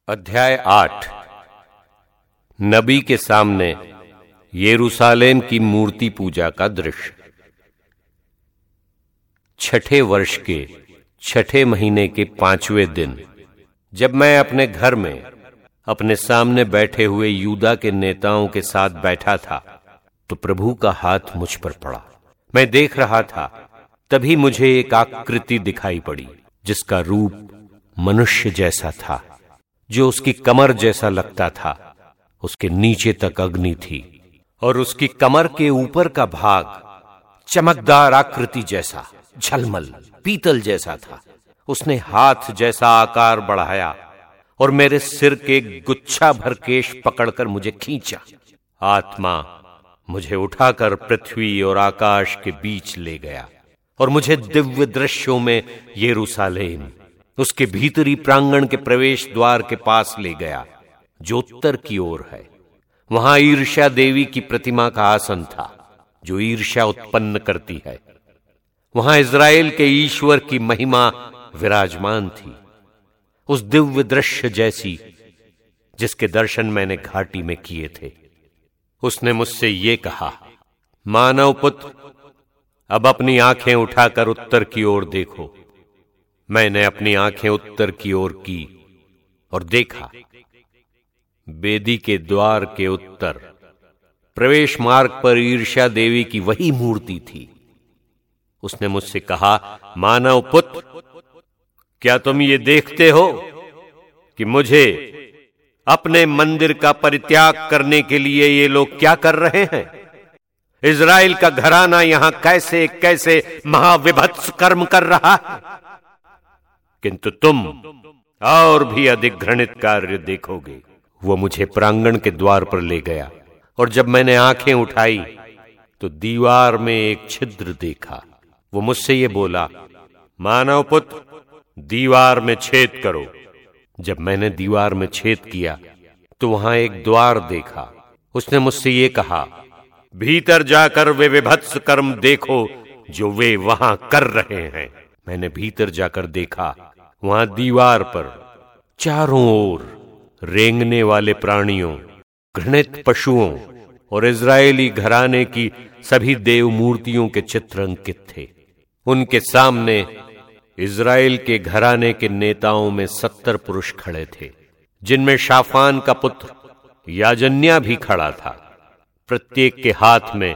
अध्याय 8। नबी के सामने यरूशलेम की मूर्ति पूजा का दृश्य। छठे वर्ष के छठे महीने के 5वें दिन, जब मैं अपने घर में अपने सामने बैठे हुए यूदा के नेताओं के साथ बैठा था, तो प्रभु का हाथ मुझ पर पड़ा। मैं देख रहा था, तभी मुझे एक आकृति दिखाई पड़ी, जिसका रूप मनुष्य जैसा था, जो उसकी कमर जैसा लगता था। उसके नीचे तक अग्नि थी और उसकी कमर के ऊपर का भाग चमकदार आकृति जैसा, झलमल पीतल जैसा था। उसने हाथ जैसा आकार बढ़ाया और मेरे सिर के गुच्छा भर केश पकड़कर मुझे खींचा। आत्मा मुझे उठाकर पृथ्वी और आकाश के बीच ले गया और मुझे दिव्य दृश्यों में यरूशलेम, उसके भीतरी प्रांगण के प्रवेश द्वार के पास ले गया, जो उत्तर की ओर है। वहां ईर्ष्या देवी की प्रतिमा का आसन था, जो ईर्ष्या उत्पन्न करती है। वहां इज़राइल के ईश्वर की महिमा विराजमान थी, उस दिव्य दृश्य जैसी जिसके दर्शन मैंने घाटी में किए थे। उसने मुझसे ये कहा, मानव पुत्र, अब अपनी आंखें उठाकर उत्तर की ओर देखो। मैंने अपनी आंखें उत्तर की ओर की और देखा, वेदी के द्वार के उत्तर प्रवेश मार्ग पर ईर्ष्या देवी की वही मूर्ति थी। उसने मुझसे कहा, मानव पुत्र, क्या तुम ये देखते हो कि मुझे अपने मंदिर का परित्याग करने के लिए ये लोग क्या कर रहे हैं? इज़राइल का घराना यहां कैसे कैसे महाविभत्स कर्म कर रहा है, किंतु तुम और भी अधिक घृणित कार्य देखोगे। वो मुझे प्रांगण के द्वार पर ले गया और जब मैंने आंखें उठाई तो दीवार में एक छिद्र देखा। वो मुझसे ये बोला, मानव पुत्र, दीवार में छेद करो। जब मैंने दीवार में छेद किया तो वहां एक द्वार देखा। उसने मुझसे ये कहा, भीतर जाकर वे विभत्स कर्म देखो जो वे वहां कर रहे हैं। मैंने भीतर जाकर देखा, वहां दीवार पर चारों ओर रेंगने वाले प्राणियों, घृणित पशुओं और इज़राइली घराने की सभी देव मूर्तियों के चित्र अंकित थे। उनके सामने इज़राइल के घराने के नेताओं में 70 पुरुष खड़े थे, जिनमें शाफान का पुत्र याजन्या भी खड़ा था। प्रत्येक के हाथ में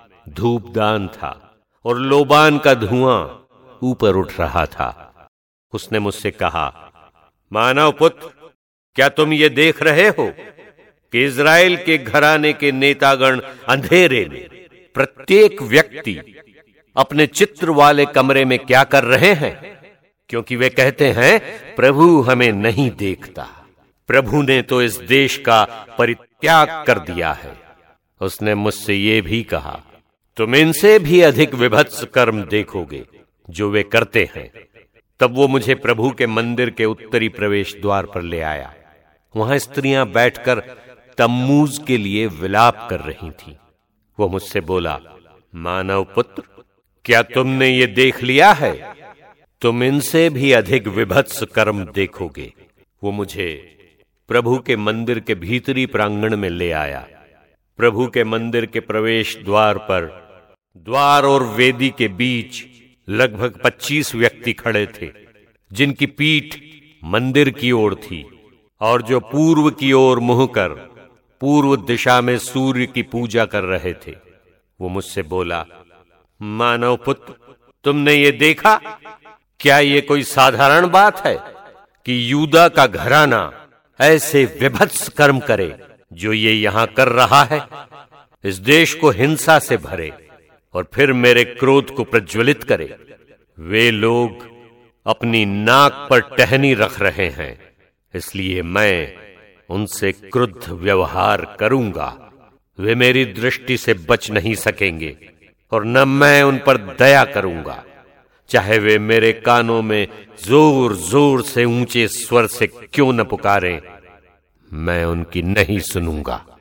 धूपदान था और लोबान का धुआं ऊपर उठ रहा था। उसने मुझसे कहा, मानव पुत्र, क्या तुम ये देख रहे हो कि इज़राइल के घराने के नेतागण अंधेरे में, प्रत्येक व्यक्ति अपने चित्र वाले कमरे में क्या कर रहे हैं? क्योंकि वे कहते हैं, प्रभु हमें नहीं देखता। प्रभु ने तो इस देश का परित्याग कर दिया है। उसने मुझसे ये भी कहा, तुम इनसे भी अधिक विभत्स कर्म देखोगे जो वे करते हैं। तब वो मुझे प्रभु के मंदिर के उत्तरी प्रवेश द्वार पर ले आया। वहां स्त्रियां बैठकर तम्मूज के लिए विलाप कर रही थीं। वो मुझसे बोला, मानव पुत्र, क्या तुमने ये देख लिया है? तुम इनसे भी अधिक विभत्स कर्म देखोगे। वो मुझे प्रभु के मंदिर के भीतरी प्रांगण में ले आया। प्रभु के मंदिर के प्रवेश द्वार पर, द्वार और वेदी के बीच लगभग 25 व्यक्ति खड़े थे, जिनकी पीठ मंदिर की ओर थी और जो पूर्व की ओर मुंह कर पूर्व दिशा में सूर्य की पूजा कर रहे थे। वो मुझसे बोला, मानव पुत्र, तुमने ये देखा? क्या ये कोई साधारण बात है कि यूदा का घराना ऐसे विभत्स कर्म करे जो ये यहां कर रहा है? इस देश को हिंसा से भरे और फिर मेरे क्रोध को प्रज्वलित करे। वे लोग अपनी नाक पर टहनी रख रहे हैं, इसलिए मैं उनसे क्रुद्ध व्यवहार करूंगा। वे मेरी दृष्टि से बच नहीं सकेंगे और न मैं उन पर दया करूंगा, चाहे वे मेरे कानों में जोर जोर से ऊंचे स्वर से क्यों न पुकारें। मैं उनकी नहीं सुनूंगा।